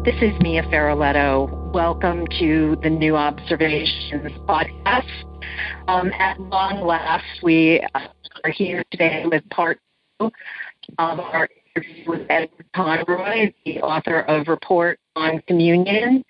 This is Mia Faraletto. Welcome to the New Observations podcast. At long last, we are here today with part 2 of our interview with Edward Conroy, the author of Report on Communion,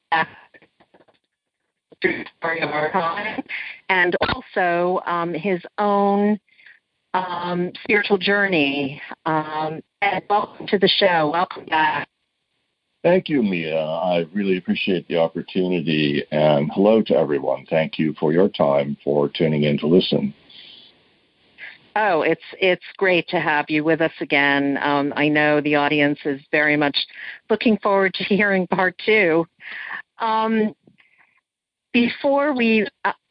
True Story of Our Time, and also his own spiritual journey. Ed, welcome to the show. Welcome back. Thank you, Mia. I really appreciate the opportunity, and hello to everyone. Thank you for your time, for tuning in to listen. Oh, it's great to have you with us again. I know the audience is very much looking forward to hearing part 2. Before we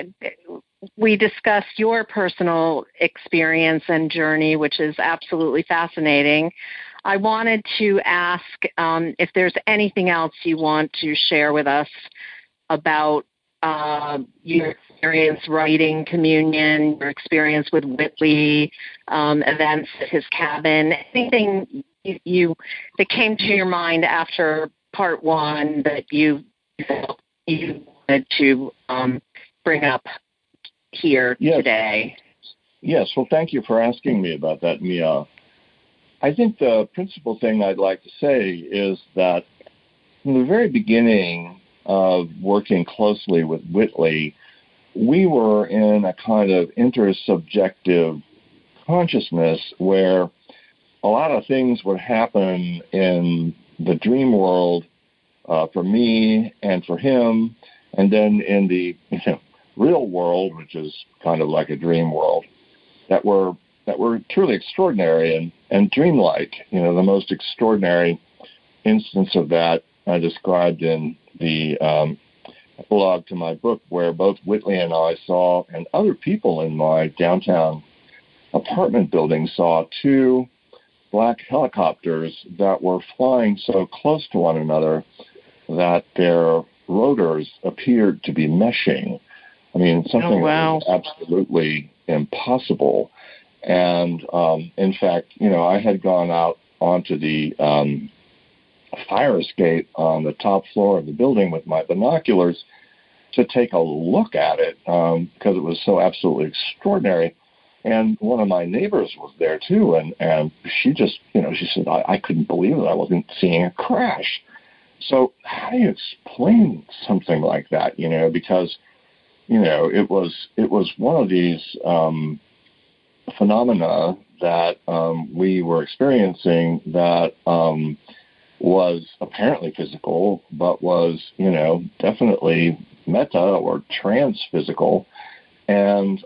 discuss your personal experience and journey, which is absolutely fascinating, I wanted to ask if there's anything else you want to share with us about your experience writing Communion, your experience with Whitley, events at his cabin, anything that came to your mind after part 1 that you felt you wanted to bring up here today. Yes, well, thank you for asking me about that, Mia. I think the principal thing I'd like to say is that from the very beginning of working closely with Whitley, we were in a kind of intersubjective consciousness where a lot of things would happen in the dream world for me and for him, and then in the real world, which is kind of like a dream world, that were truly extraordinary and dreamlike. The most extraordinary instance of that I described in the epilogue to my book, where both Whitley and I saw, and other people in my downtown apartment building saw, 2 black helicopters that were flying so close to one another that their rotors appeared to be meshing. I mean, something that was absolutely impossible. And in fact, I had gone out onto the fire escape on the top floor of the building with my binoculars to take a look at it because it was so absolutely extraordinary. And one of my neighbors was there too, and she just, she said, I couldn't believe it. I wasn't seeing a crash. So how do you explain something like that? Because it was one of these phenomena that we were experiencing that was apparently physical, but was, definitely meta or trans-physical. And,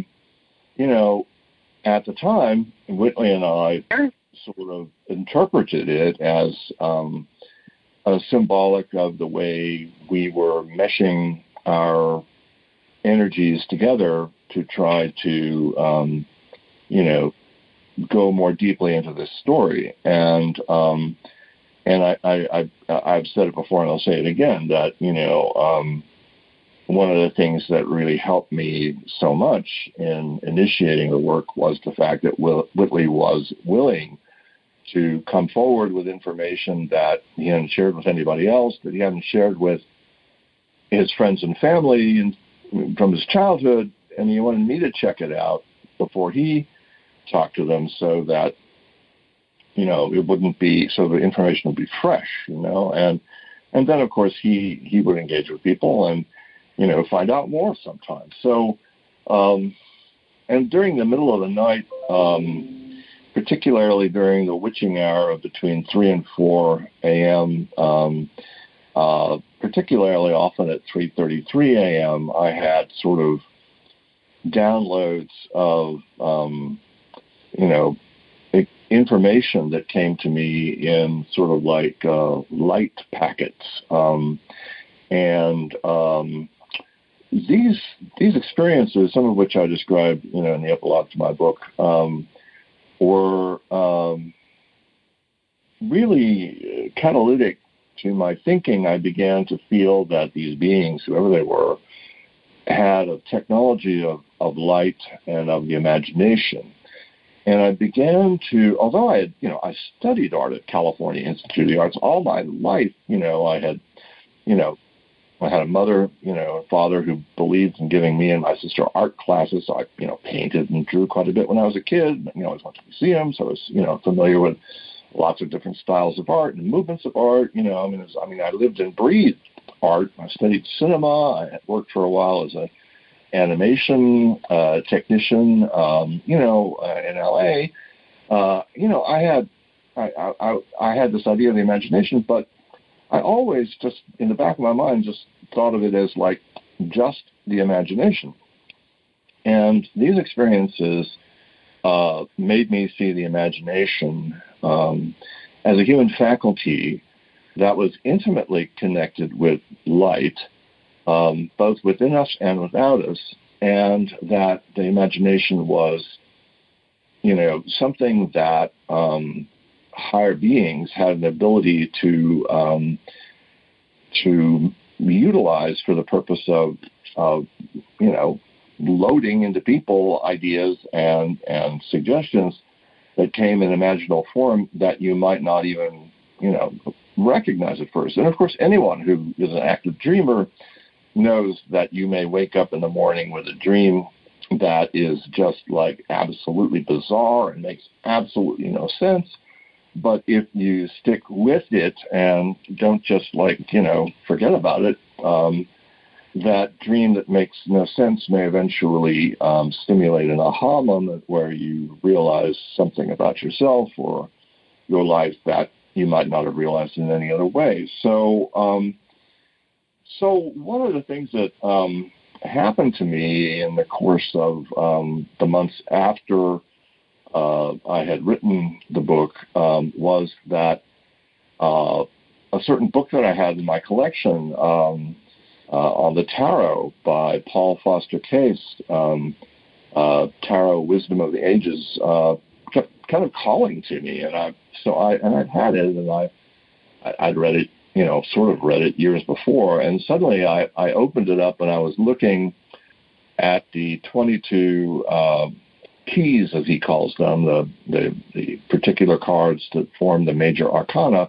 at the time, Whitley and I sort of interpreted it as a symbolic of the way we were meshing our energies together to try to go more deeply into this story. And I've said it before, and I'll say it again, that, one of the things that really helped me so much in initiating the work was the fact that Whitley was willing to come forward with information that he hadn't shared with anybody else, that he hadn't shared with his friends and family and from his childhood, and he wanted me to check it out before he talked to them, so that it wouldn't be, so the information would be fresh, and then of course he would engage with people and find out more sometimes. So and during the middle of the night, particularly during the witching hour of between 3 and 4 a.m., particularly often at 3:33 a.m., I had sort of downloads of information that came to me in sort of like light packets, and these experiences, some of which I described in the epilogue to my book, were really catalytic to my thinking. I began to feel that these beings, whoever they were, had a technology of light and of the imagination. And I began to, although I had, I studied art at California Institute of the Arts all my life. You know, I had a mother, a father who believed in giving me and my sister art classes. So I, painted and drew quite a bit when I was a kid. I always went to museums. So I was, familiar with lots of different styles of art and movements of art. I lived and breathed art. I studied cinema. I worked for a while as a animation technician, in LA. I had this idea of the imagination, but I always just, in the back of my mind, just thought of it as like just the imagination. And these experiences made me see the imagination as a human faculty that was intimately connected with light, both within us and without us, and that the imagination was, something that higher beings had an ability to utilize for the purpose of loading into people ideas and suggestions that came in imaginal form that you might not even recognize at first. And of course, anyone who is an active dreamer knows that you may wake up in the morning with a dream that is just like absolutely bizarre and makes absolutely no sense. But if you stick with it and don't just forget about it, that dream that makes no sense may eventually stimulate an aha moment where you realize something about yourself or your life that you might not have realized in any other way. So one of the things that happened to me in the course of the months after I had written the book was that a certain book that I had in my collection on the tarot by Paul Foster Case, Tarot Wisdom of the Ages, kept kind of calling to me, and I'd had it, and I'd read it, sort of read it years before, and suddenly I opened it up and I was looking at the 22 keys, as he calls them, the particular cards that form the major arcana,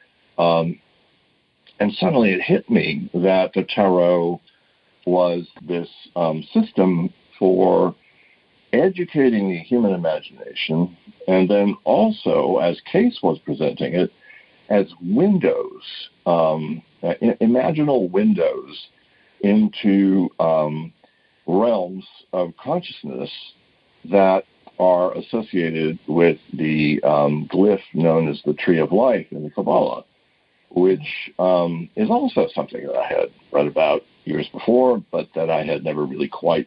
and suddenly it hit me that the tarot was this system for educating the human imagination, and then also, as Case was presenting it, as windows, imaginal windows into realms of consciousness that are associated with the glyph known as the Tree of Life in the Kabbalah, which is also something that I had read about years before, but that I had never really quite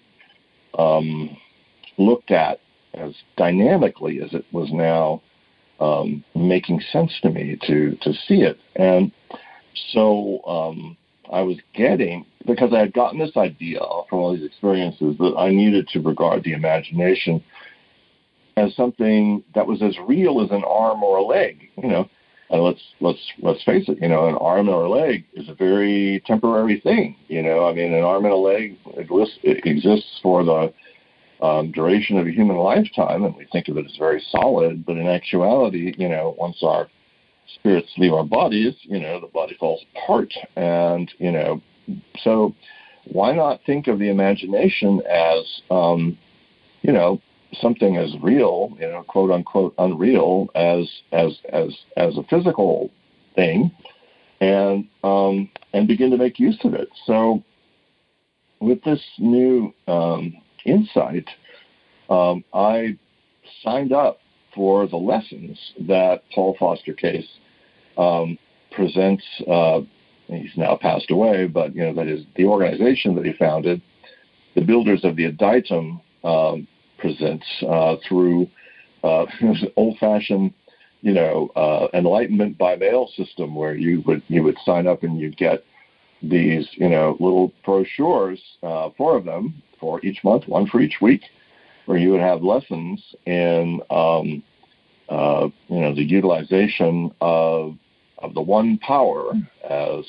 looked at as dynamically as it was now making sense to me to see it. And so I was because I had gotten this idea from all these experiences that I needed to regard the imagination as something that was as real as an arm or a leg, And let's face it, an arm or a leg is a very temporary thing, an arm and a leg exists for the duration of a human lifetime, and we think of it as very solid, but in actuality, once our spirits leave our bodies, the body falls apart. And, so why not think of the imagination as, something as real, quote unquote, unreal as a physical thing, and begin to make use of it. So with this new insight, I signed up for the lessons that Paul Foster Case presents. He's now passed away, but that is the organization that he founded. The Builders of the Adaitam presents through old-fashioned, enlightenment by mail system, where you would sign up and you'd get these little brochures, 4 of them for each month, 1 for each week, where you would have lessons in the utilization of the one power, as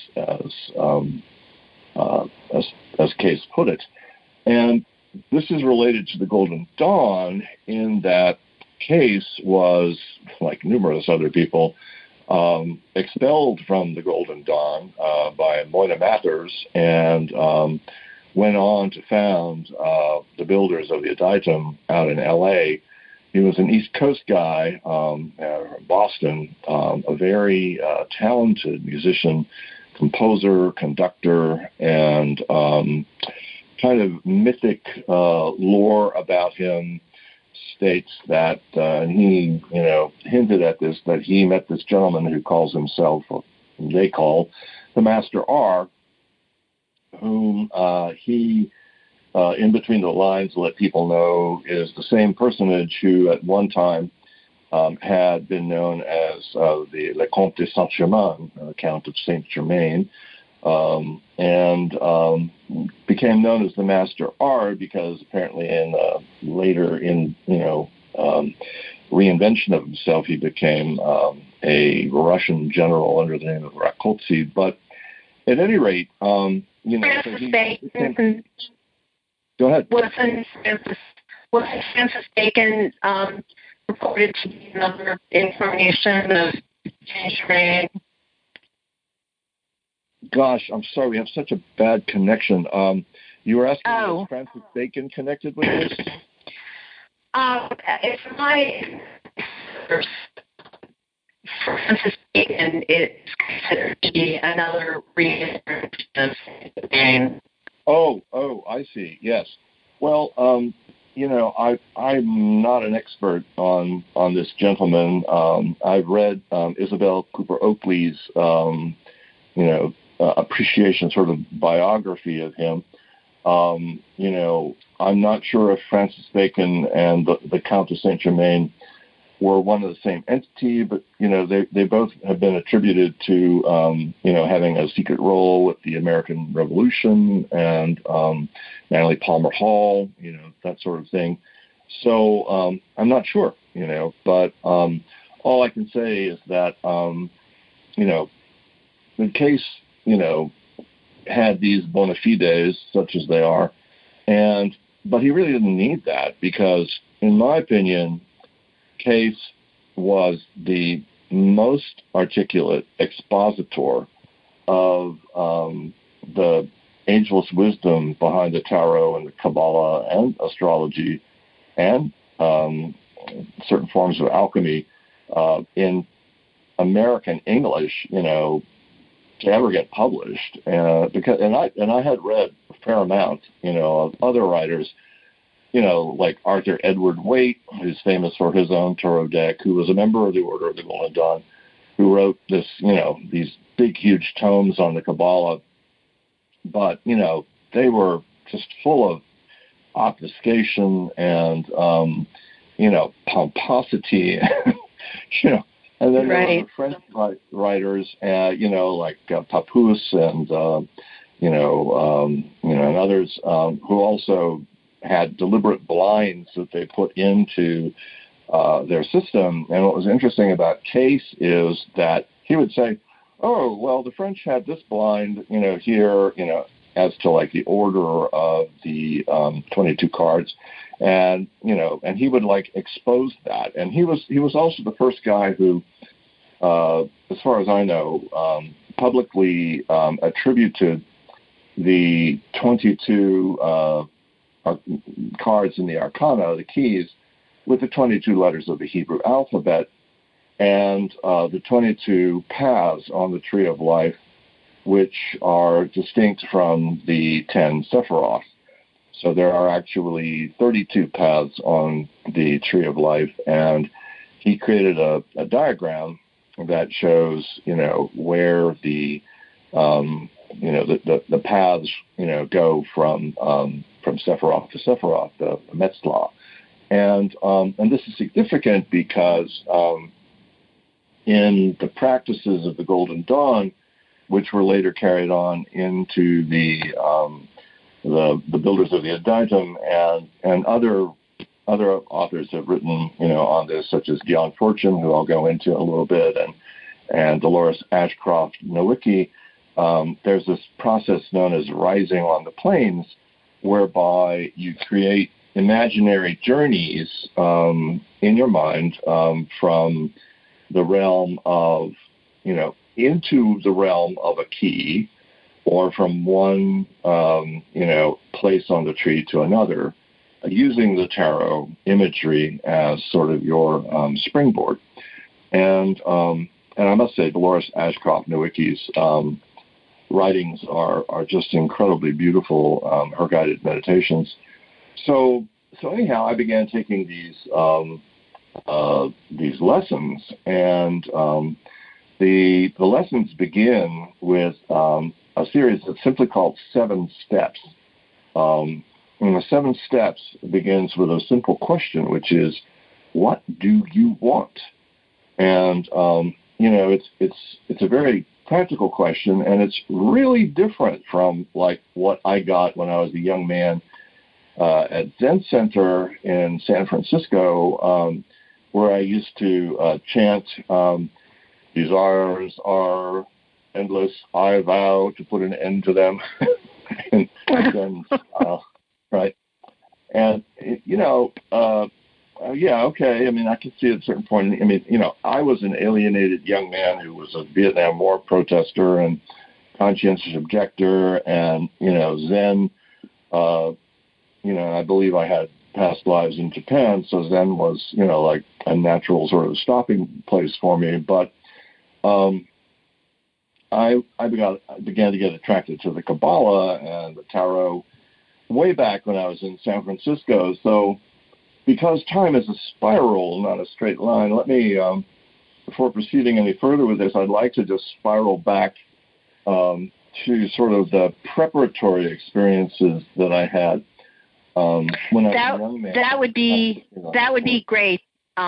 Case put it. And this is related to the Golden Dawn in that Case was, like numerous other people, expelled from the Golden Dawn by Moina Mathers, and went on to found the Builders of the Adytum out in L.A. He was an East Coast guy from Boston, a very talented musician, composer, conductor, and kind of mythic lore about him states that he, hinted at this, that he met this gentleman who calls himself, they call, the Master R, whom he, in between the lines, let people know is the same personage who at one time had been known as the Le Comte de Saint-Germain, Count of Saint-Germain, and became known as the Master R because apparently later in reinvention of himself, he became a Russian general under the name of Rakoczy. But at any rate, Francis Bacon. Go ahead. Was Francis Bacon reported to be another incarnation of Saint-Germain? Gosh, I'm sorry, we have such a bad connection. You were asking me, is Francis Bacon connected with this? It's my Francis Bacon is considered to be another reincarnation of Saint-Germain. Oh, I see. Yes. Well, I'm not an expert on this gentleman. I've read Isabel Cooper Oakley's, appreciation, sort of biography of him. I'm not sure if Francis Bacon and the Count of Saint-Germain were one of the same entity, but, they both have been attributed to, having a secret role with the American Revolution and Natalie Palmer Hall, that sort of thing. So I'm not sure, but all I can say is that, the Case, had these bona fides, such as they are, but he really didn't need that because, in my opinion, Case was the most articulate expositor of the ageless wisdom behind the tarot and the Kabbalah and astrology and certain forms of alchemy in American English, to ever get published. Because I had read a fair amount, of other writers, like Arthur Edward Waite, who's famous for his own tarot deck, who was a member of the Order of the Golden Dawn, who wrote this, these big, huge tomes on the Kabbalah. But, they were just full of obfuscation and, pomposity, And then there were French writers, like Papus and, and others who also had deliberate blinds that they put into their system. And what was interesting about Case is that he would say, oh, well, the French had this blind, here, as to like the order of the 22 cards. And, and he would like expose that. And he was also the first guy who, as far as I know, publicly attributed the 22 cards in the Arcana, the keys, with the 22 letters of the Hebrew alphabet and the 22 paths on the Tree of Life, which are distinct from the 10 Sephiroth. So there are actually 32 paths on the Tree of Life, and he created a diagram that shows, where the paths, go from Sephiroth to Sephiroth, the Metzlah. And this is significant because in the practices of the Golden Dawn, which were later carried on into the Builders of the Adytum, and other authors have written, on this, such as Dion Fortune, who I'll go into a little bit, and Dolores Ashcroft Nowicki. There's this process known as rising on the planes, whereby you create imaginary journeys in your mind from the realm of, into the realm of a key, or from one, place on the tree to another, using the tarot imagery as sort of your springboard. And I must say, Dolores Ashcroft-Nowicki's writings are just incredibly beautiful, her guided meditations. So anyhow, I began taking these lessons, and the lessons begin with a series that's simply called 7 Steps. And the 7 Steps begins with a simple question, which is, what do you want? And it's a very practical question, and it's really different from like what I got when I was a young man at Zen Center in San Francisco, where I used to chant, desires are endless, I vow to put an end to them. And then, right? And, yeah, okay. I mean, I can see at a certain point, I was an alienated young man who was a Vietnam War protester and conscientious objector, and, Zen, I believe I had past lives in Japan, so Zen was, like a natural sort of stopping place for me. But I began to get attracted to the Kabbalah and the tarot way back when I was in San Francisco. So because time is a spiral, not a straight line, let me, before proceeding any further with this, I'd like to just spiral back to sort of the preparatory experiences that I had when I was a young man. That would be great.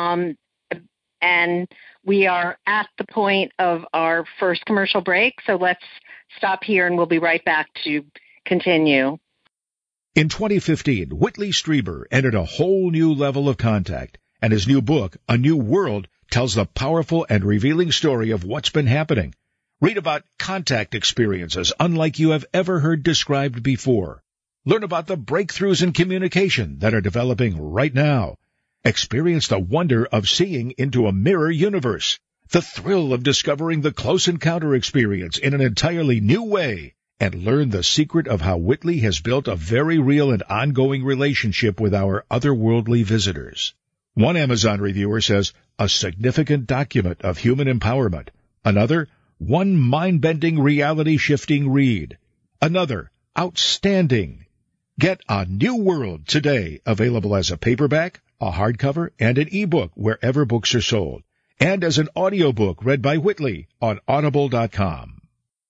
And we are at the point of our first commercial break, so let's stop here and we'll be right back to continue. In 2015, Whitley Strieber entered a whole new level of contact, and his new book, A New World, tells the powerful and revealing story of what's been happening. Read about contact experiences unlike you have ever heard described before. Learn about the breakthroughs in communication that are developing right now. Experience the wonder of seeing into a mirror universe, the thrill of discovering the close encounter experience in an entirely new way, and learn the secret of how Whitley has built a very real and ongoing relationship with our otherworldly visitors. One Amazon reviewer says, a significant document of human empowerment. Another, one mind-bending, reality-shifting read. Another, outstanding. Get A New World today, available as a paperback, a hardcover, and an ebook wherever books are sold, and as an audiobook read by Whitley on Audible.com.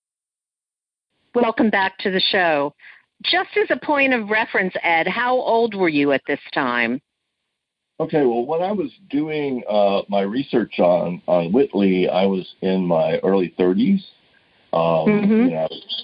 Welcome back to the show. Just as a point of reference, Ed, how old were you at this time? Okay, well, when I was doing my research on Whitley, I was in my early 30s. I was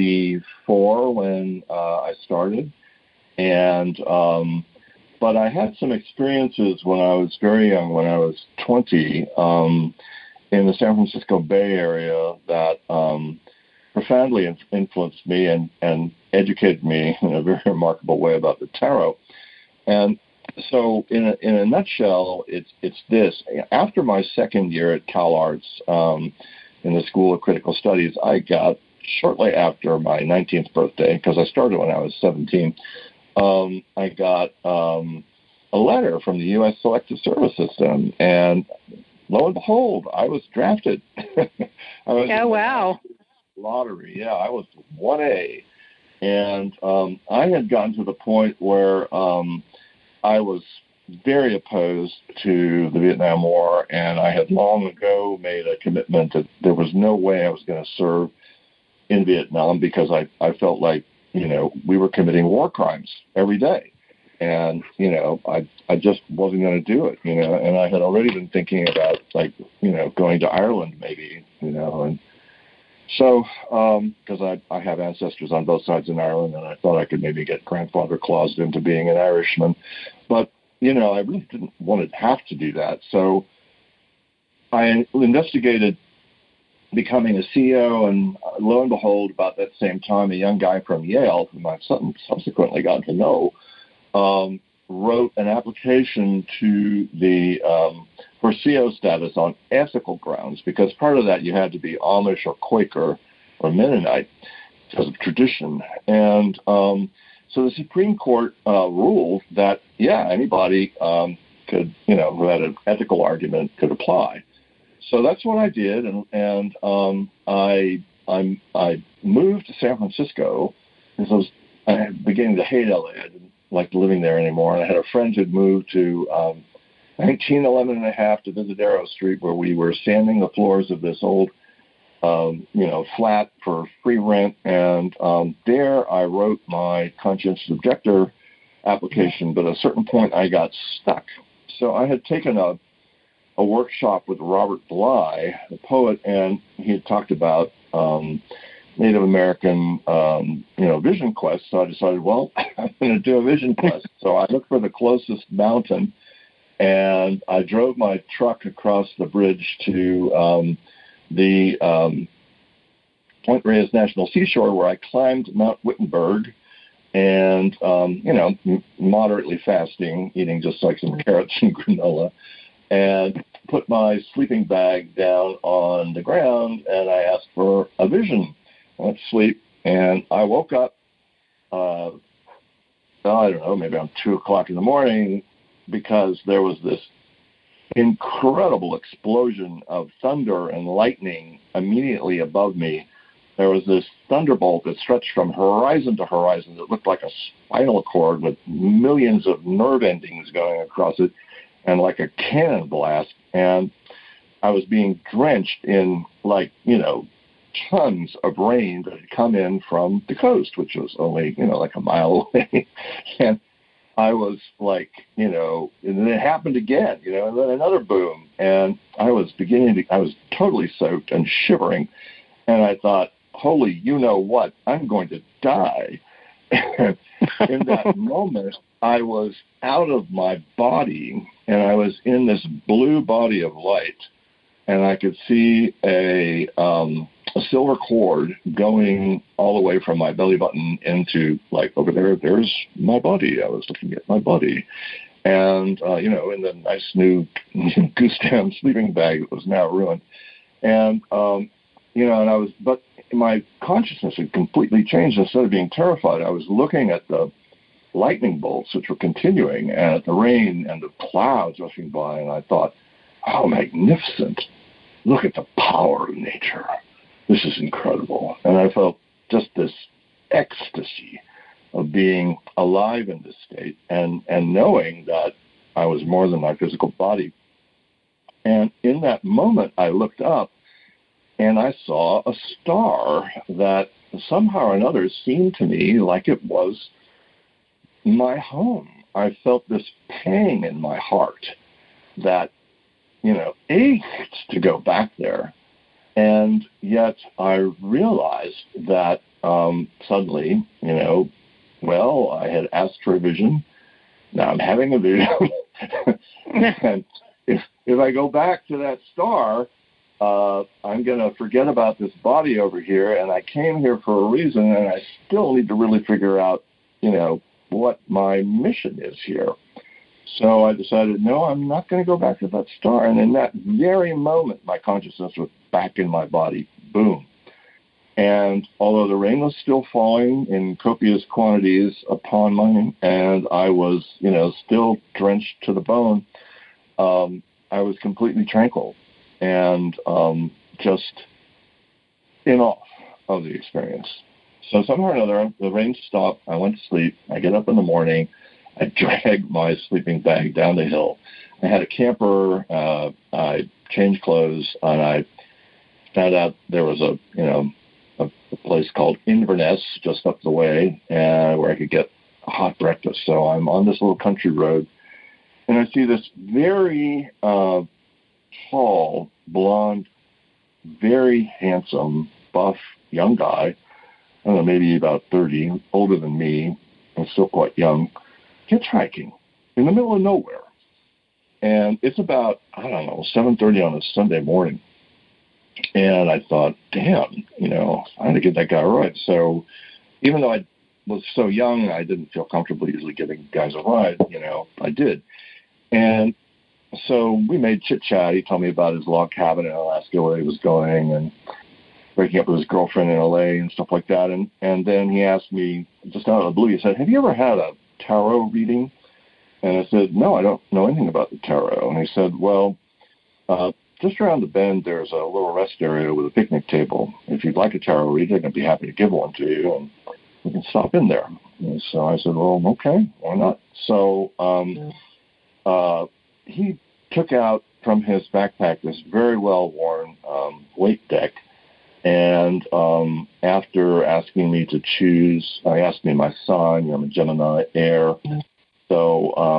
34 when I started, and but I had some experiences when I was very young, when I was 20, in the San Francisco Bay Area that profoundly influenced me and educated me in a very remarkable way about the tarot. And so in a nutshell, it's this. After my second year at CalArts in the School of Critical Studies, I got, shortly after my 19th birthday, because I started when I was 17, I got a letter from the U.S. Selective Service System, and lo and behold, I was drafted. Oh, wow. Lottery, yeah, I was 1A. And I had gotten to the point where I was very opposed to the Vietnam War, and I had long ago made a commitment that there was no way I was going to serve in Vietnam, because I felt like, we were committing war crimes every day. And, I just wasn't going to do it, and I had already been thinking about, going to Ireland maybe, and so, because I have ancestors on both sides in Ireland, and I thought I could maybe get grandfather claused into being an Irishman. But, I really didn't want to have to do that. So I investigated becoming a CEO, and lo and behold, about that same time, a young guy from Yale, whom I subsequently got to know, wrote an application to the for CO status on ethical grounds, because part of that you had to be Amish or Quaker or Mennonite because of tradition. And so the Supreme Court ruled that, anybody could, who had an ethical argument could apply. So that's what I did, and I moved to San Francisco because I was beginning to hate LA. I didn't like living there anymore. And I had a friend who'd moved to 1911 and a half to Visadero Street, where we were sanding the floors of this old, flat for free rent. And there I wrote my conscientious objector application, but at a certain point I got stuck. So I had taken a workshop with Robert Bly, the poet, and he had talked about Native American, vision quest. So I decided, well, I'm going to do a vision quest. So I looked for the closest mountain, and I drove my truck across the bridge to the Point Reyes National Seashore, where I climbed Mount Wittenberg, and moderately fasting, eating just like some carrots and granola, and put my sleeping bag down on the ground, and I asked for a vision. I went to sleep, and I woke up, I don't know, maybe around 2 o'clock in the morning, because there was this incredible explosion of thunder and lightning immediately above me. There was this thunderbolt that stretched from horizon to horizon that looked like a spinal cord with millions of nerve endings going across it, and like a cannon blast. And I was being drenched in tons of rain that had come in from the coast, which was only, like a mile away. And I was like, and then it happened again, and then another boom. And I was I was totally soaked and shivering. And I thought, holy, what? I'm going to die. And in that moment, I was out of my body, and I was in this blue body of light, and I could see a silver cord going all the way from my belly button into, over there's my body. I was looking at my body. And, in the nice new goose down sleeping bag that was now ruined. And, but my consciousness had completely changed. Instead of being terrified, I was looking at the lightning bolts, which were continuing, and at the rain and the clouds rushing by, and I thought, how magnificent. Look at the power of nature. This is incredible. And I felt just this ecstasy of being alive in this state and knowing that I was more than my physical body. And in that moment, I looked up, and I saw a star that somehow or another seemed to me like it was my home. I felt this pang in my heart that, ached to go back there. And yet I realized that suddenly, I had asked for a vision. Now I'm having a vision. And if I go back to that star, I'm going to forget about this body over here, and I came here for a reason, and I still need to really figure out, what my mission is here. So I decided, no, I'm not going to go back to that star. And in that very moment, my consciousness was back in my body. Boom. And although the rain was still falling in copious quantities upon me, and I was, still drenched to the bone, I was completely tranquil and just in awe of the experience. So somehow or another, the rain stopped. I went to sleep. I get up in the morning. I dragged my sleeping bag down the hill. I had a camper. I changed clothes, and I found out there was a place called Inverness just up the way, where I could get a hot breakfast. So I'm on this little country road, and I see this very tall, blonde, very handsome, buff young guy. I don't know, maybe about 30, older than me, and still quite young, hitchhiking in the middle of nowhere. And it's about, 7:30 on a Sunday morning. And I thought, damn, I had to get that guy right. So even though I was so young, I didn't feel comfortable usually giving guys a ride. I did. And so we made chit-chat. He told me about his log cabin in Alaska where he was going and breaking up with his girlfriend in L.A. and stuff like that. And then he asked me, just out of the blue, he said, have you ever had a tarot reading? And I said, no, I don't know anything about the tarot. And he said, well, just around the bend, there's a little rest area with a picnic table. If you'd like a tarot reading, I'd be happy to give one to you, and we can stop in there. And so I said, well, okay, why not? So he took out from his backpack this very well-worn weight deck, and after asking me to choose, I asked me my sign. I'm a Gemini air. So,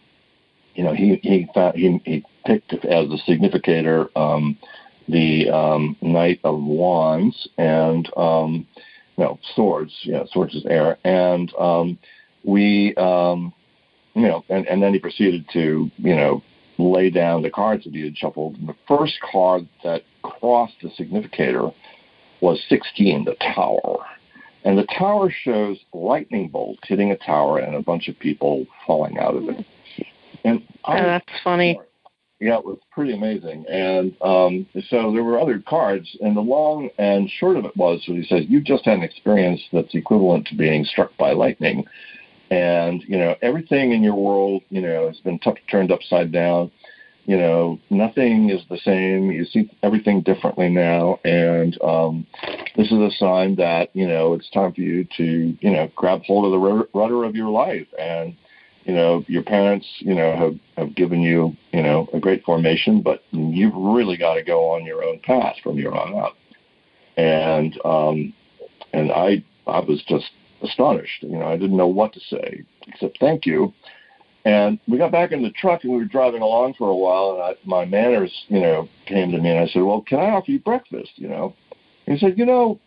he picked as a significator the Knight of Wands and swords. Yeah, swords is air, and we and then he proceeded to lay down the cards that he had shuffled. And the first card that crossed the significator was 16, the Tower. And the tower shows lightning bolts hitting a tower and a bunch of people falling out of it. And that's funny. Yeah, it was pretty amazing. And so there were other cards, and the long and short of it was, so he said, you just had an experience that's equivalent to being struck by lightning. And, everything in your world, has been turned upside down. Nothing is the same. You see everything differently now. And this is a sign that, it's time for you to, grab hold of the rudder of your life. And, your parents, have given you, a great formation, but you've really got to go on your own path from here on out. And I was just astonished. I didn't know what to say except thank you. And we got back in the truck and we were driving along for a while, and my manners, came to me, and I said, well, can I offer you breakfast? And he said, no,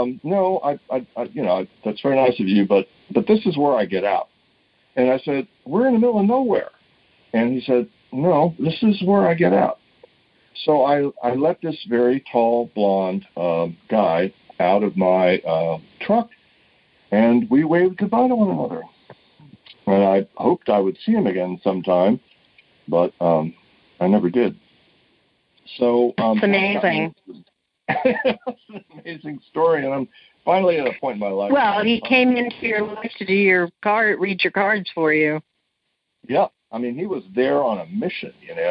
that's very nice of you, but this is where I get out. And I said, we're in the middle of nowhere. And he said, no, this is where I get out. So I let this very tall, blonde guy out of my truck, and we waved goodbye to one another. And I hoped I would see him again sometime, but I never did. So it's amazing. It's an amazing story, and I'm finally at a point in my life. Well, he came into your life to read your cards for you. Yeah, I mean, he was there on a mission,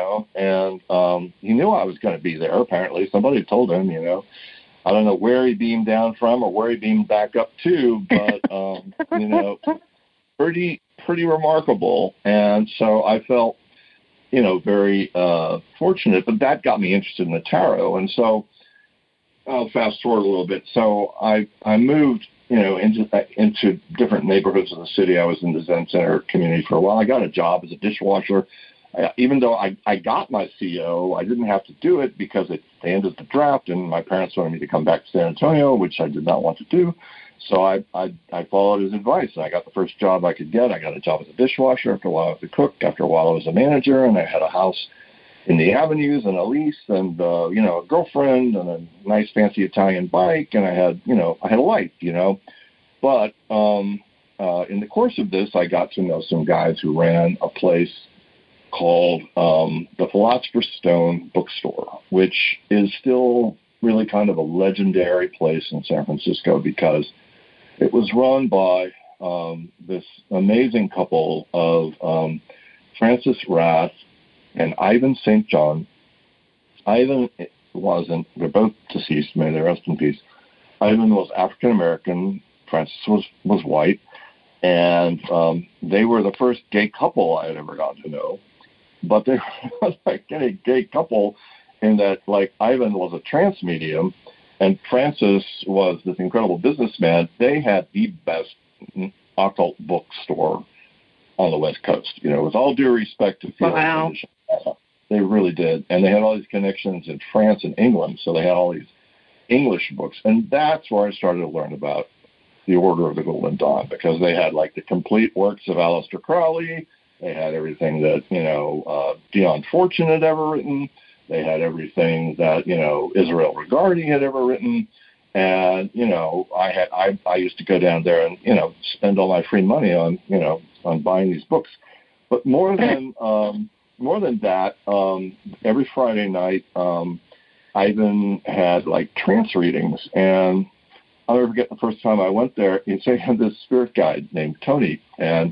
and he knew I was going to be there. Apparently, somebody told him, I don't know where he beamed down from or where he beamed back up to, but pretty remarkable. And so I felt, very fortunate, but that got me interested in the tarot. And so I'll fast forward a little bit. So I moved, into different neighborhoods of the city. I was in the Zen Center community for a while. I got a job as a dishwasher. Even though I got my CO, I didn't have to do it because they ended the draft, and my parents wanted me to come back to San Antonio, which I did not want to do. So I followed his advice, and I got the first job I could get. I got a job as a dishwasher. After a while, I was a cook. After a while, I was a manager, and I had a house in the Avenues and a lease and, a girlfriend and a nice fancy Italian bike. And I had a life, But in the course of this, I got to know some guys who ran a place called the Philosopher's Stone Bookstore, which is still really kind of a legendary place in San Francisco because it was run by this amazing couple of Francis Rath and Ivan St. John. Ivan wasn't, they're both deceased, may they rest in peace. Ivan was African-American, Francis was white, and they were the first gay couple I had ever gotten to know. But they were like any gay couple in that, like, Ivan was a trance medium, and Francis was this incredible businessman. They had the best occult bookstore on the West Coast, with all due respect to Felix. Wow. They really did. And they had all these connections in France and England, so they had all these English books. And that's where I started to learn about the Order of the Golden Dawn, because they had, like, the complete works of Aleister Crowley. They had everything that, Dion Fortune had ever written. They had everything that, Israel Regardie had ever written. And, I used to go down there and, spend all my free money on, on buying these books. But more than that, every Friday night, I even had like trance readings. And I'll never forget the first time I went there. They had this spirit guide named Tony. And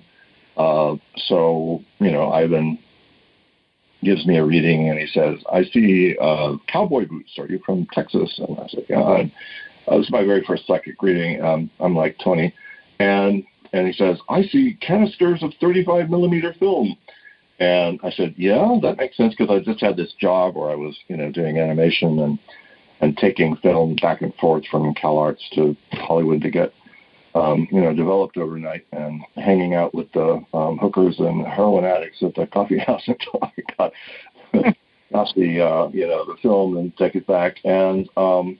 Ivan gives me a reading, and he says, "I see cowboy boots. Are you from Texas?" And I said, "Yeah." And, this is my very first psychic reading. I'm like, "Tony." And he says, "I see canisters of 35 millimeter film." And I said, "Yeah, that makes sense, because I just had this job where I was, doing animation and taking film back and forth from CalArts to Hollywood to get, developed overnight, and hanging out with the hookers and heroin addicts at the coffee house until I got the film and take it back." And I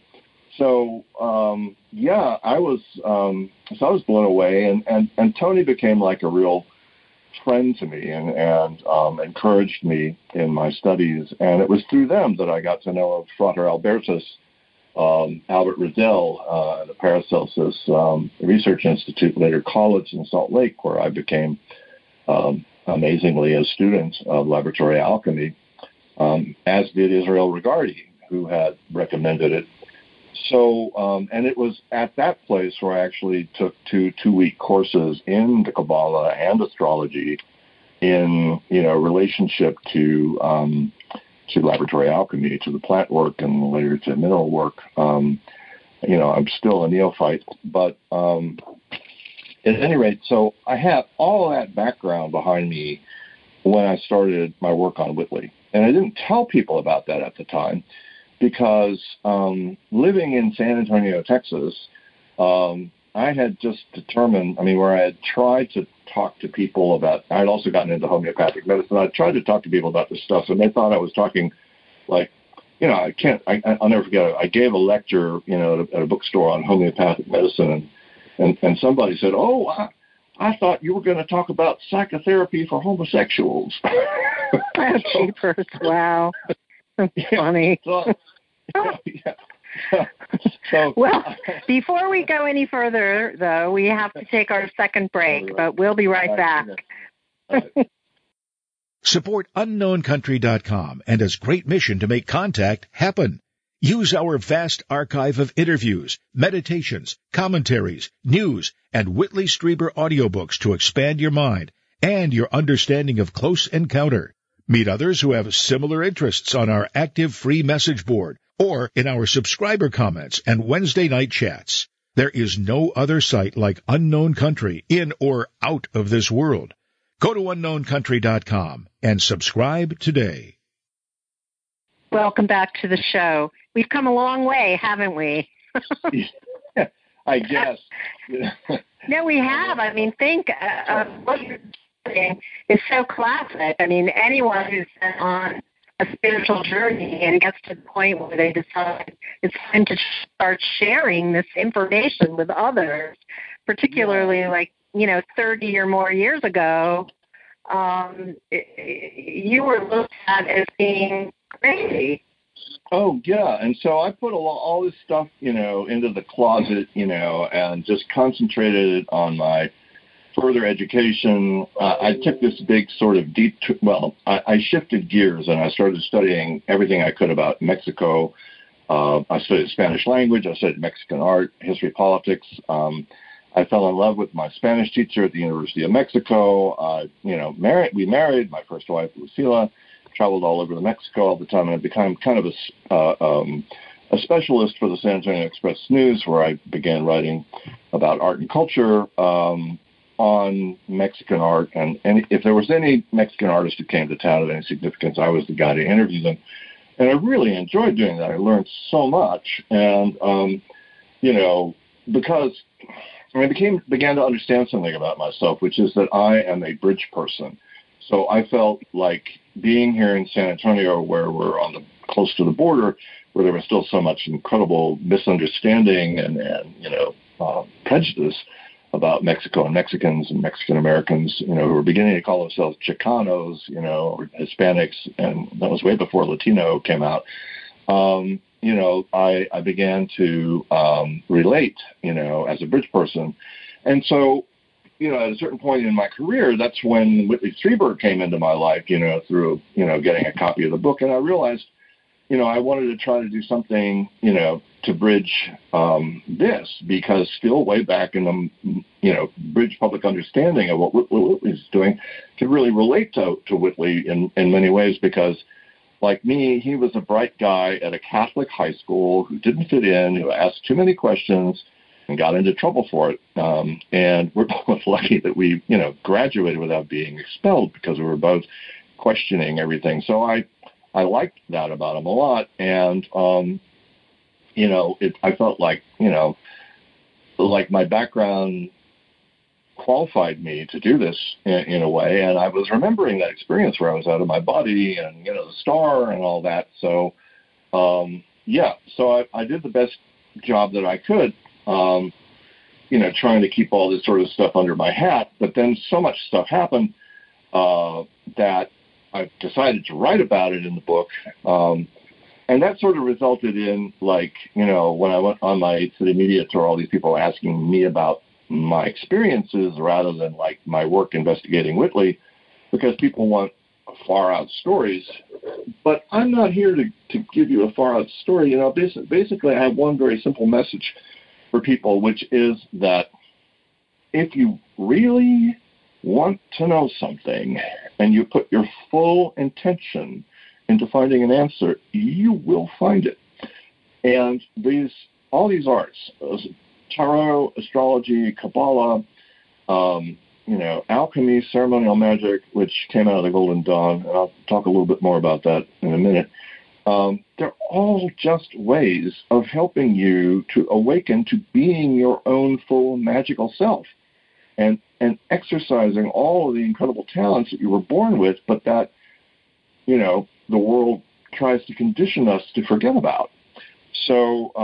was blown away, and Tony became like a real friend to me and encouraged me in my studies. And it was through them that I got to know of Frater Albertus, Albert Riddell, the Paracelsus Research Institute, later college in Salt Lake, where I became, amazingly, a student of laboratory alchemy, as did Israel Regardie, who had recommended it. So, and it was at that place where I actually took two-week courses in the Kabbalah and astrology in, relationship to laboratory alchemy, to the plant work, and later to mineral work. I'm still a neophyte, but at any rate, so I have all that background behind me when I started my work on Whitley. And I didn't tell people about that at the time, because living in San Antonio, Texas, I had just determined, where I had tried to talk to people about, I'd also gotten into homeopathic medicine. I tried to talk to people about this stuff, and they thought I was talking like, I'll never forget, I gave a lecture, at a bookstore on homeopathic medicine, and somebody said, "Oh, I thought you were going to talk about psychotherapy for homosexuals." Jeepers, wow. That's funny. Well, before we go any further, though, we have to take our second break, but we'll be right back. Support UnknownCountry.com and its great mission to make contact happen. Use our vast archive of interviews, meditations, commentaries, news, and Whitley Strieber audiobooks to expand your mind and your understanding of Close Encounter. Meet others who have similar interests on our active free message board or in our subscriber comments and Wednesday night chats. There is no other site like Unknown Country in or out of this world. Go to UnknownCountry.com and subscribe today. Welcome back to the show. We've come a long way, haven't we? I guess. No, we have. Think of what you're saying is so classic. Anyone who's been on a spiritual journey and gets to the point where they decide it's time to start sharing this information with others, particularly 30 or more years ago, you were looked at as being crazy. Oh, yeah. And so I put all this stuff, into the closet, and just concentrated on my further education. I took this big sort of I shifted gears, and I started studying everything I could about Mexico. I studied Spanish language. I studied Mexican art, history, politics. I fell in love with my Spanish teacher at the University of Mexico. We married. My first wife, Lucila, traveled all over Mexico all the time, and I became kind of a specialist for the San Antonio Express News, where I began writing about art and culture on Mexican art. And if there was any Mexican artist who came to town of any significance, I was the guy to interview them. And I really enjoyed doing that. I learned so much. And, because I began to understand something about myself, which is that I am a bridge person. So I felt like being here in San Antonio, where we're close to the border, where there was still so much incredible misunderstanding and prejudice about Mexico and Mexicans and Mexican Americans, who were beginning to call themselves Chicanos, or Hispanics, and that was way before Latino came out. I began to relate, as a bridge person. And so, at a certain point in my career, that's when Whitley Strieber came into my life, through, getting a copy of the book. And I realized, I wanted to try to do something, to bridge this, because still way back in the, bridge public understanding of what Whitley's doing, to really relate to Whitley in many ways, because like me, he was a bright guy at a Catholic high school who didn't fit in, who asked too many questions and got into trouble for it. And we're both lucky that we, graduated without being expelled, because we were both questioning everything. So I liked that about him a lot. And, I felt like, like my background qualified me to do this in a way. And I was remembering that experience where I was out of my body and, the star and all that. So, so I did the best job that I could, trying to keep all this sort of stuff under my hat. But then so much stuff happened that I decided to write about it in the book. And that sort of resulted in, like, when I went on my city media tour, all these people asking me about my experiences rather than, like, my work investigating Whitley, because people want far-out stories. But I'm not here to give you a far-out story. Basically, I have one very simple message for people, which is that if you really want to know something and you put your full intention into finding an answer, you will find it. And all these arts, tarot, astrology, Kabbalah, alchemy, ceremonial magic, which came out of the Golden Dawn, and I'll talk a little bit more about that in a minute, they're all just ways of helping you to awaken to being your own full magical self and exercising all of the incredible talents that you were born with, but that, the world tries to condition us to forget about. So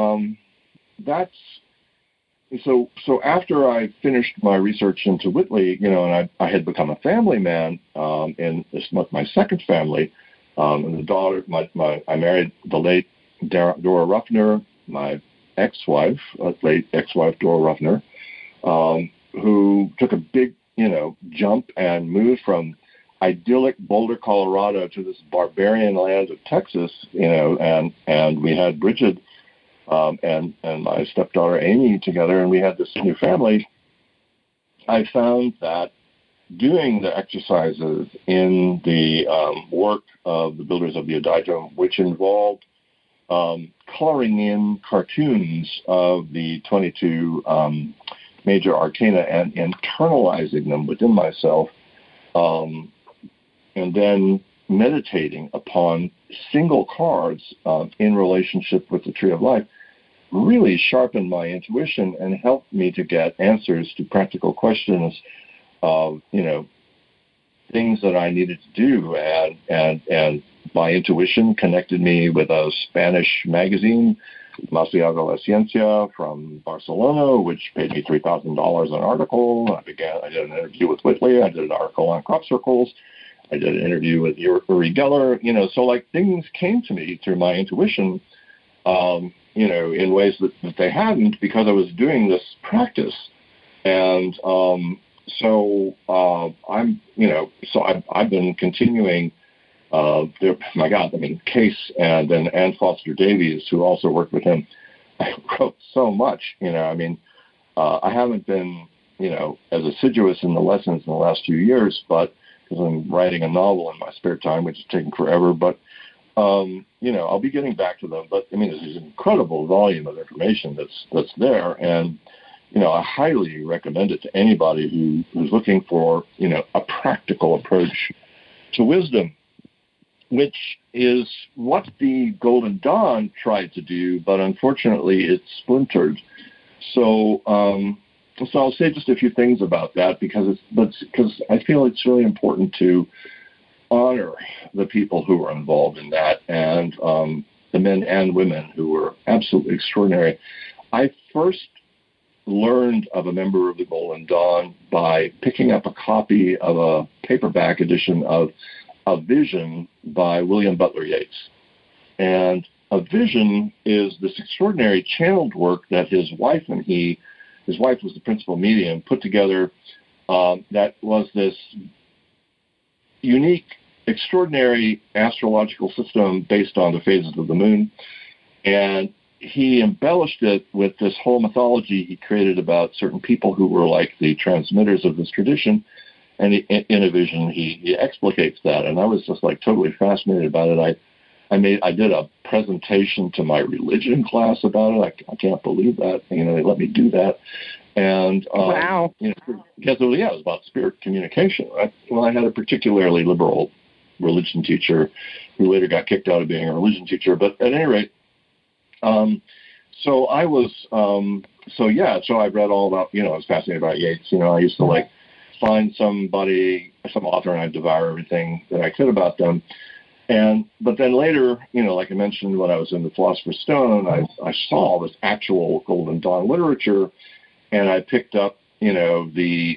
So after I finished my research into Whitley, and I had become a family man, and this was my second family, and the daughter, I married the late Dora Ruffner, my ex-wife, late ex-wife Dora Ruffner, who took a big, jump and moved from idyllic Boulder, Colorado to this barbarian land of Texas, and we had Bridget and my stepdaughter Amy together, and we had this new family. I found that doing the exercises in the work of the builders of the Adaito, which involved coloring in cartoons of the 22 major arcana and internalizing them within myself, and then meditating upon single cards in relationship with the Tree of Life, really sharpened my intuition and helped me to get answers to practical questions of, things that I needed to do. And my intuition connected me with a Spanish magazine, Masiago La Ciencia from Barcelona, which paid me $3,000 an article. I did an interview with Whitley. I did an article on crop circles. I did an interview with Uri Geller. So like things came to me through my intuition, in ways that they hadn't, because I was doing this practice. And so I've been continuing. Case and then Ann Foster Davies, who also worked with him, I wrote so much. I haven't been, as assiduous in the lessons in the last few years, but because I'm writing a novel in my spare time, which is taking forever. But I'll be getting back to them. But there's this incredible volume of information that's there, and I highly recommend it to anybody who's looking for a practical approach to wisdom, which is what the Golden Dawn tried to do, but unfortunately it splintered. So I'll say just a few things about that, because I feel it's really important to honor the people who were involved in that, and the men and women who were absolutely extraordinary. I first learned of a member of the Golden Dawn by picking up a copy of a paperback edition of A Vision by William Butler Yeats. And a vision is this extraordinary channeled work that his wife his wife was the principal medium, put together that was this unique, extraordinary astrological system based on the phases of the moon. And he embellished it with this whole mythology he created about certain people who were like the transmitters of this tradition. And in a vision, he explicates that. And I was just like totally fascinated about it. I did a presentation to my religion class about it. I can't believe that. They let me do that. And wow. Because it was about spirit communication. I had a particularly liberal religion teacher who later got kicked out of being a religion teacher. But at any rate, so I was, so I've read all about, I was fascinated about Yeats. I used to find some author, and I'd devour everything that I could about them. But then later, like I mentioned, when I was in the Philosopher's Stone, I saw this actual Golden Dawn literature, and I picked up, the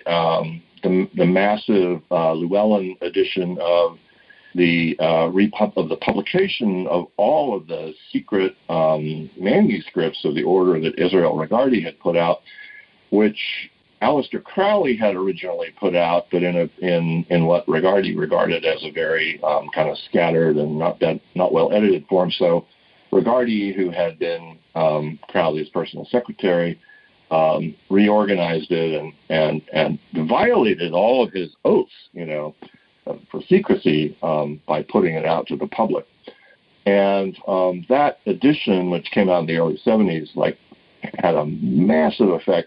massive Llewellyn edition of the publication of all of the secret manuscripts of the order that Israel Regardie had put out, which Aleister Crowley had originally put out, but in what Regardie regarded as a very kind of scattered and not well edited form. So Regardie, who had been Crowley's personal secretary, reorganized it and violated all of his oaths, for secrecy by putting it out to the public. And that edition, which came out in the early 70s, had a massive effect.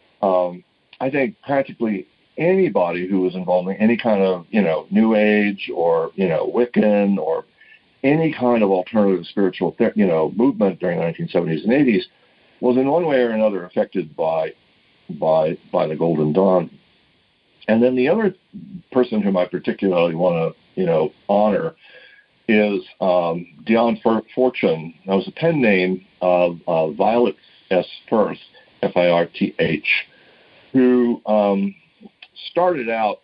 I think practically anybody who was involved in any kind of, New Age or, Wiccan or any kind of alternative spiritual, movement during the 1970s and 80s was in one way or another affected by the Golden Dawn. And then the other person whom I particularly want to, honor is Dion Fortune. That was a pen name of Violet S. Firth, Firth, who started out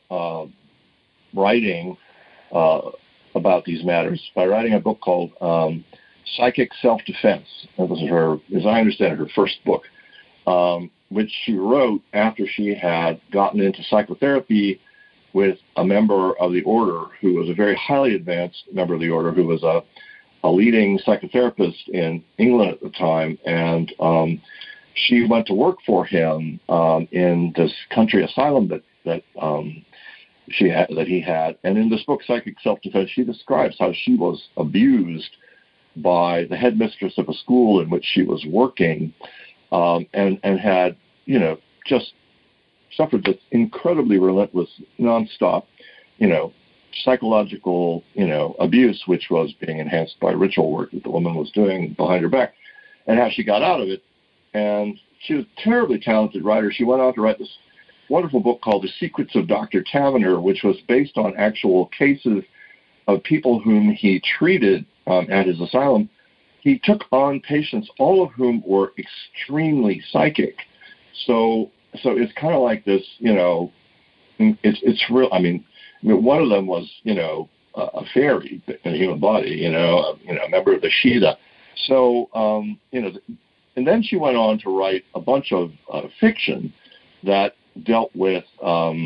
writing about these matters by writing a book called Psychic Self-Defense. That was her, as I understand it, her first book, which she wrote after she had gotten into psychotherapy with a member of the order who was a very highly advanced member of the order who was a leading psychotherapist in England at the time. And she went to work for him in this country asylum that he had. And in this book, Psychic Self-Defense, she describes how she was abused by the headmistress of a school in which she was working, and had, just suffered this incredibly relentless, nonstop, psychological, abuse, which was being enhanced by ritual work that the woman was doing behind her back, and how she got out of it. And she was a terribly talented writer. She went on to write this wonderful book called The Secrets of Dr. Taverner, which was based on actual cases of people whom he treated at his asylum. He took on patients, all of whom were extremely psychic. So it's kind of like this, it's real. I mean, one of them was, a fairy in a human body, a member of the Shida. So, and then she went on to write a bunch of fiction that dealt with, what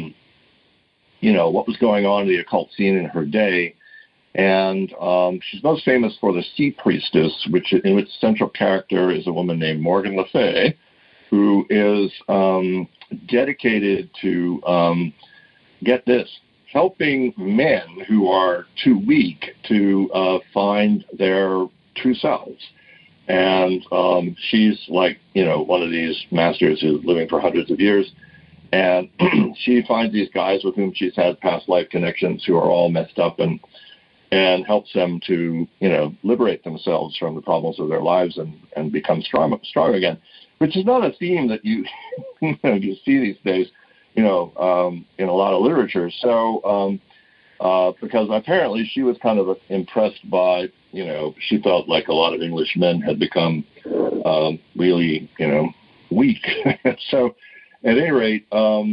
was going on in the occult scene in her day. And she's most famous for The Sea Priestess, in which the central character is a woman named Morgan Le Fay, who is dedicated to, get this, helping men who are too weak to find their true selves. And she's like, one of these masters who's living for hundreds of years. And she finds these guys with whom she's had past life connections who are all messed up and helps them to, liberate themselves from the problems of their lives and become strong again, which is not a theme that you, you see these days, in a lot of literature. So, because apparently she was kind of impressed by, she felt like a lot of English men had become really, weak. So at any rate,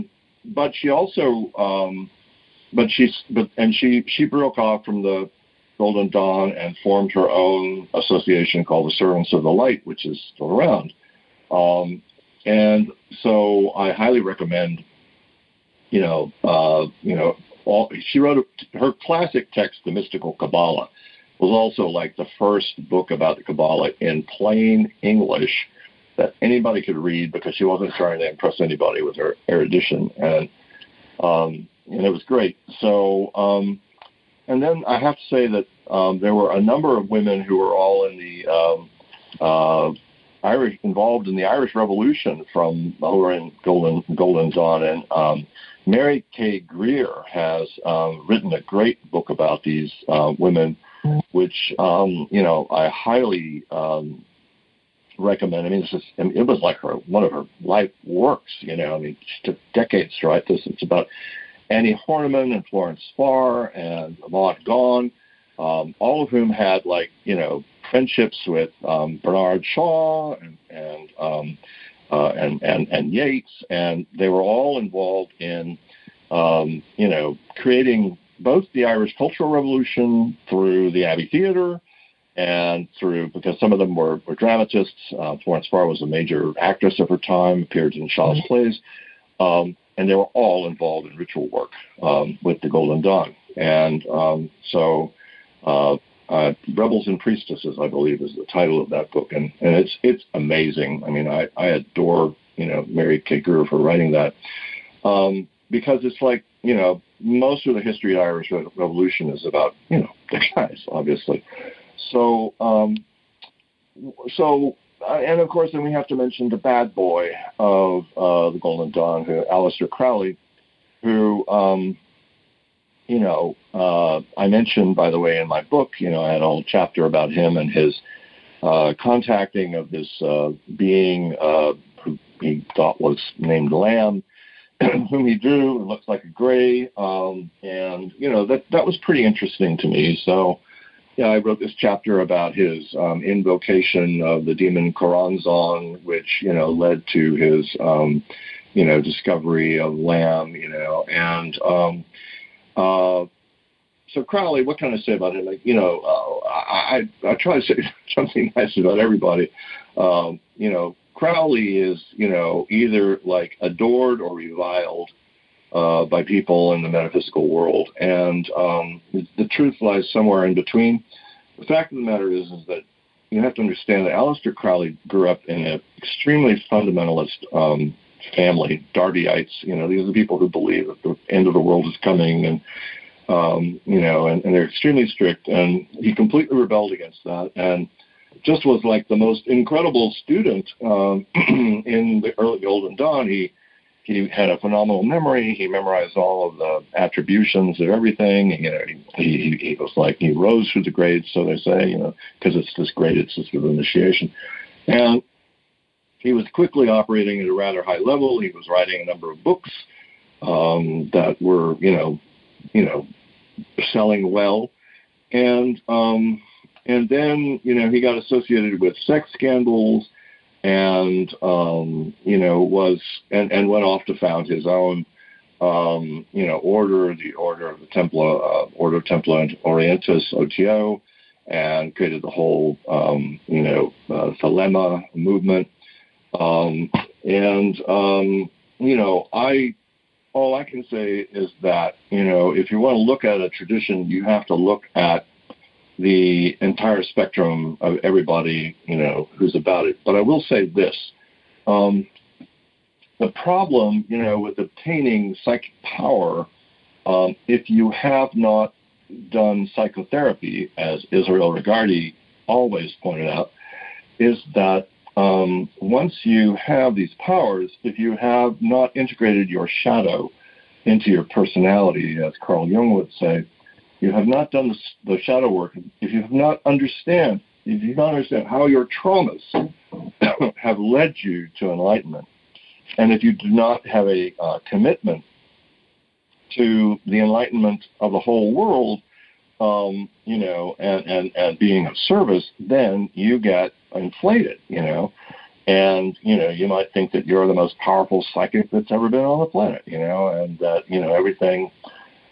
but she also, she broke off from the Golden Dawn and formed her own association called the Servants of the Light, which is still around. And so I highly recommend, she wrote her classic text, The Mystical Kabbalah, was also like the first book about the Kabbalah in plain English that anybody could read, because she wasn't trying to impress anybody with her erudition. And it was great. So, and then I have to say that there were a number of women who were all in the involved in the Irish Revolution who were in Golden Dawn. And Mary K. Greer has written a great book about these women, which I highly recommend. I mean, it was like one of her life works. She took decades to write this. It's about Annie Horniman and Florence Farr and Maud Gonne, all of whom had friendships with Bernard Shaw and Yeats, and they were all involved in creating both the Irish Cultural Revolution through the Abbey Theatre and because some of them were dramatists. Florence Farr was a major actress of her time, appeared in Shaw's plays. And they were all involved in ritual work with the Golden Dawn. And Rebels and Priestesses, I believe, is the title of that book. And it's amazing. I mean, I adore, Mary K. Greer for writing that. Because it's like, most of the history of the Irish Revolution is about, the guys, obviously. So, and of course, then we have to mention the bad boy of the Golden Dawn, Aleister Crowley, who, I mentioned, by the way, in my book, I had a whole chapter about him and his contacting of this being who he thought was named Lamb, whom he drew. It looks like a gray, and that was pretty interesting to me. So. Yeah, I wrote this chapter about his invocation of the demon Choronzon, which, led to his, discovery of Lamb, and so Crowley, what can I say about him? I try to say something nice about everybody. Crowley is, either adored or reviled by people in the metaphysical world, and the truth lies somewhere in between. The fact of the matter is that you have to understand that Aleister Crowley grew up in an extremely fundamentalist family, Darbyeites. These are the people who believe that the end of the world is coming, and and they're extremely strict. And he completely rebelled against that, and just was like the most incredible student in the early Golden Dawn. He had a phenomenal memory. He memorized all of the attributions of everything. He was he rose through the grades, so they say, because it's this graded system of initiation. And he was quickly operating at a rather high level. He was writing a number of books that were, selling well. And then, he got associated with sex scandals. And went off to found his own order, the Order of the Order Templa Orientis OTO, and created the whole Thelema movement. All I can say is that if you want to look at a tradition, you have to look at the entire spectrum of everybody, who's about it. But I will say this, the problem, with obtaining psychic power, if you have not done psychotherapy, as Israel Regardie always pointed out, is that once you have these powers, if you have not integrated your shadow into your personality, as Carl Jung would say, you have not done the shadow work. If you not understand how your traumas have led you to enlightenment, and if you do not have a commitment to the enlightenment of the whole world, and being of service, then you get inflated, and you might think that you're the most powerful psychic that's ever been on the planet, and that everything.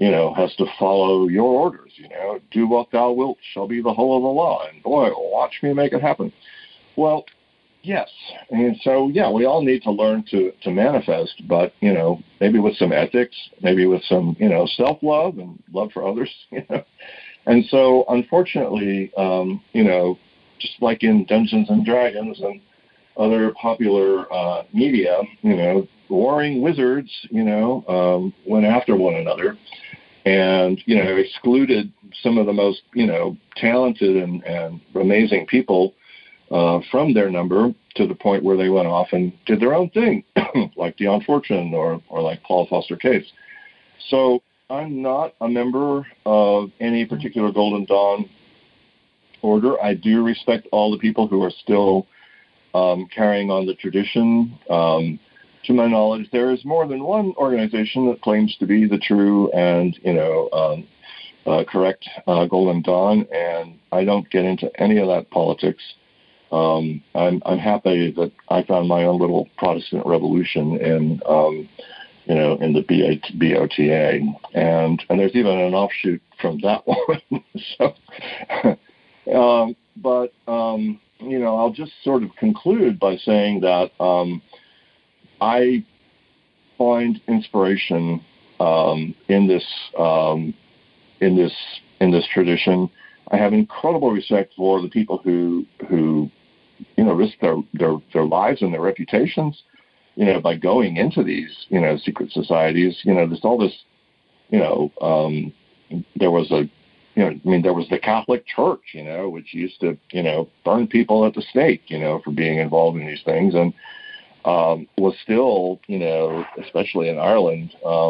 has to follow your orders. Do what thou wilt shall be the whole of the law. And boy, watch me make it happen. Well, yes. And so, we all need to learn to manifest, but, maybe with some ethics, maybe with some, self-love and love for others, And so, unfortunately, just like in Dungeons and Dragons and other popular media, warring wizards, went after one another and, excluded some of the most, talented and amazing people from their number to the point where they went off and did their own thing, like Dion Fortune or like Paul Foster Case. So I'm not a member of any particular Golden Dawn order. I do respect all the people who are still carrying on the tradition. To my knowledge, there is more than one organization that claims to be the true and, correct Golden Dawn, and I don't get into any of that politics. I'm happy that I found my own little Protestant revolution in the BOTA, and there's even an offshoot from that one. But I'll just sort of conclude by saying that I find inspiration in this tradition. I have incredible respect for the people who risk their lives and their reputations, by going into these, secret societies. There's all this, there was the Catholic Church, which used to, burn people at the stake, for being involved in these things, and was still, especially in Ireland,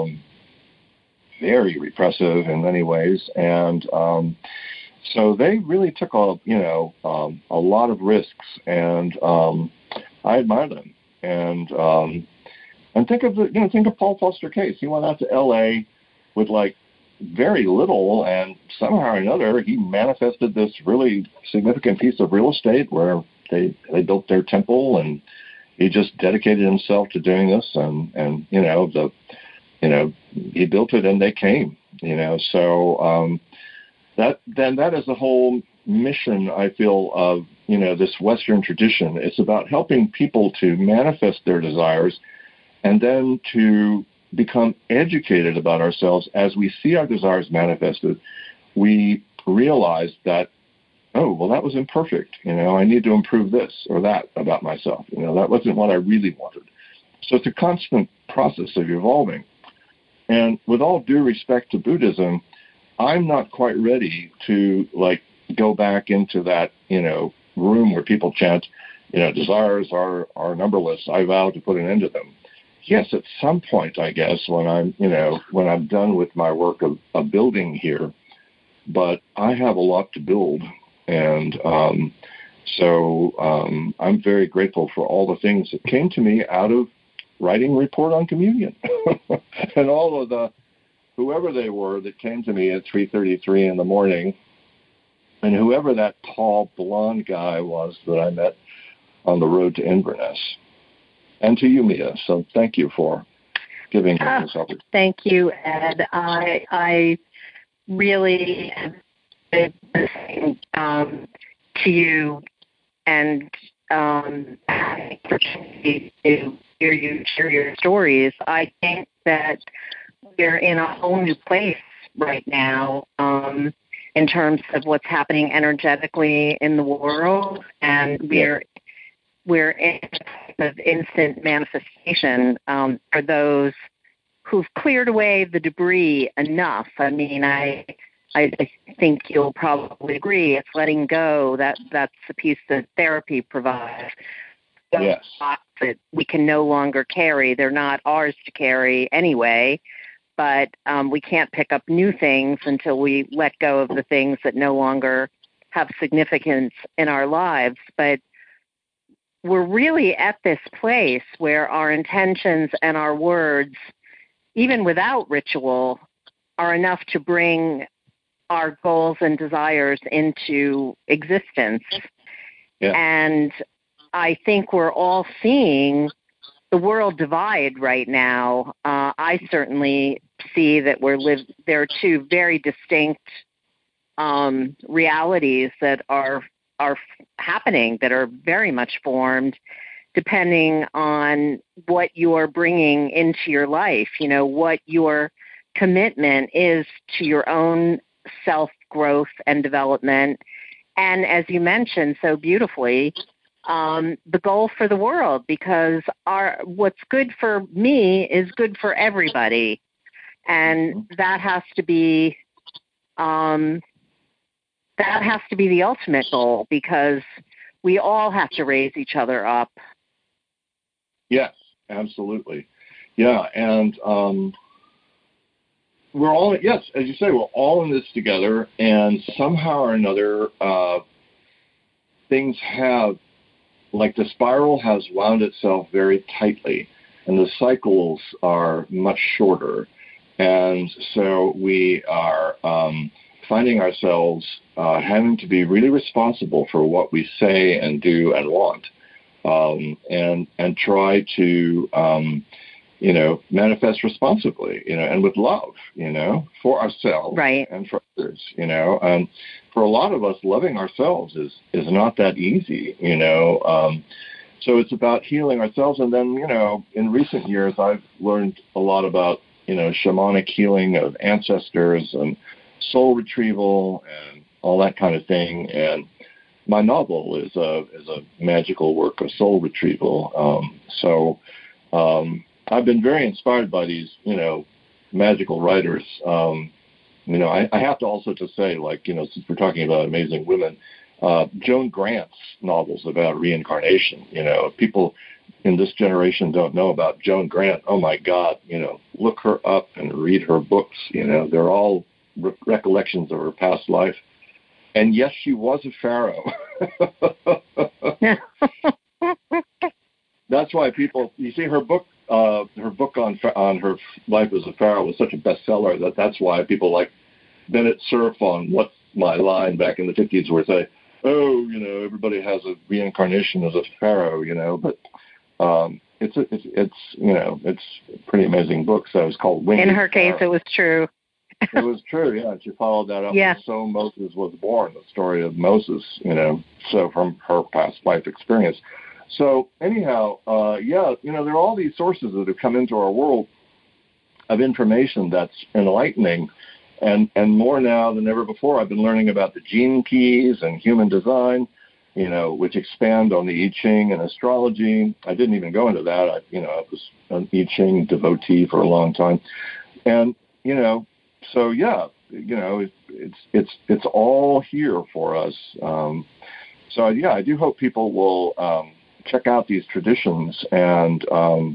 very repressive in many ways, and so they really took a lot of risks, and I admire them. And think of Paul Foster Case. He went out to L.A. with like very little, and somehow or another he manifested this really significant piece of real estate where they built their temple, and he just dedicated himself to doing this, and he built it and they came. So that is the whole mission, I feel, of this Western tradition. It's about helping people to manifest their desires and then to become educated about ourselves. As we see our desires manifested, we realize that, that was imperfect. I need to improve this or that about myself. That wasn't what I really wanted. So it's a constant process of evolving. And with all due respect to Buddhism, I'm not quite ready to go back into that, room where people chant, desires are numberless. I vow to put an end to them. Yes, at some point, I guess, when I'm done with my work of building here, but I have a lot to build. And so I'm very grateful for all the things that came to me out of writing Report on Communion and all of whoever they were that came to me at 3:33 in the morning, and whoever that tall blonde guy was that I met on the road to Inverness, and to you, Mia. So thank you for giving me this opportunity. Thank you, Ed. I really have been listening to you and having the opportunity to hear you share your stories. I think that we're in a whole new place right now in terms of what's happening energetically in the world, and we're in a type of instant manifestation for those who've cleared away the debris enough. I mean, I think you'll probably agree it's letting go. That's the piece that therapy provides. Those thoughts that we can no longer carry, they're not ours to carry anyway, but we can't pick up new things until we let go of the things that no longer have significance in our lives. But we're really at this place where our intentions and our words, even without ritual, are enough to bring our goals and desires into existence. Yeah. And I think we're all seeing the world divide right now. I certainly see that there are two very distinct realities that are happening, that are very much formed depending on what you're bringing into your life, what your commitment is to your own self-growth and development. And as you mentioned so beautifully, the goal for the world, because what's good for me is good for everybody. And that has to be the ultimate goal, because we all have to raise each other up. Yes, absolutely. Yeah, and we're all, yes, as you say, we're all in this together, and somehow or another, things have, like the spiral has wound itself very tightly, and the cycles are much shorter. And so we are finding ourselves having to be really responsible for what we say and do and want, and try to, manifest responsibly, and with love, for ourselves, right, and for others, and for a lot of us, loving ourselves is not that easy, so it's about healing ourselves. And then, in recent years, I've learned a lot about, shamanic healing of ancestors and soul retrieval and all that kind of thing. And my novel is a magical work of soul retrieval. So I've been very inspired by these, magical writers. I have to also to say, since we're talking about amazing women, Joan Grant's novels about reincarnation, people in this generation don't know about Joan Grant. Oh my God, look her up and read her books. They're all recollections of her past life. And yes, she was a pharaoh. That's why people, you see, her book on her life as a pharaoh was such a bestseller that's why people like Bennett Cerf on What's My Line back in the 50s would say, oh, everybody has a reincarnation as a pharaoh, but it's a pretty amazing book. So it's called Winged. In her case, it was true. It was true, yeah. She followed that up. Yeah. With So Moses Was Born, the story of Moses, so from her past life experience. So anyhow, there are all these sources that have come into our world of information that's enlightening, and more now than ever before. I've been learning about the gene keys and human design, which expand on the I Ching and astrology. I didn't even go into that. I was an I Ching devotee for a long time, and so yeah, it's all here for us. So yeah, I do hope people will check out these traditions and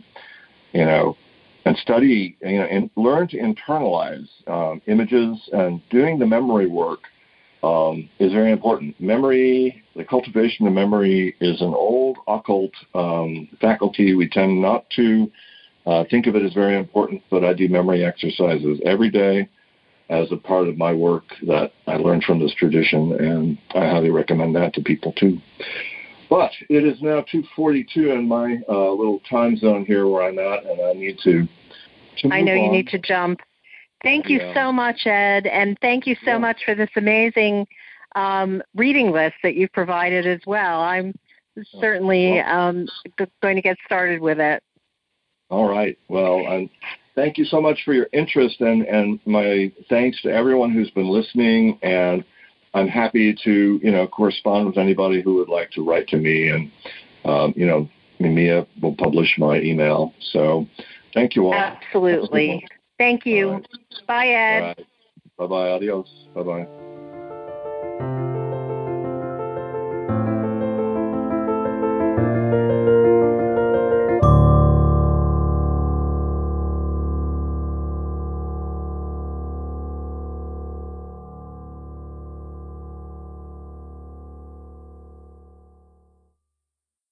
and study, and learn to internalize images, and doing the memory work is very important. Memory, the cultivation of memory, is an old occult faculty. We tend not to think of it as very important, but I do memory exercises every day as a part of my work that I learned from this tradition, and I highly recommend that to people too. But it is now 2:42 in my little time zone here where I'm at, and I need to move I know you on. need to jump. Thank you so much, Ed, and thank you so much for this amazing reading list that you've provided as well. I'm certainly going to get started with it. All right. Well, thank you so much for your interest, and my thanks to everyone who's been listening. And I'm happy to, correspond with anybody who would like to write to me. And, Mia will publish my email. So thank you all. Absolutely. Thank you. Right. Bye, Ed. All right. Bye-bye. Adios. Bye-bye.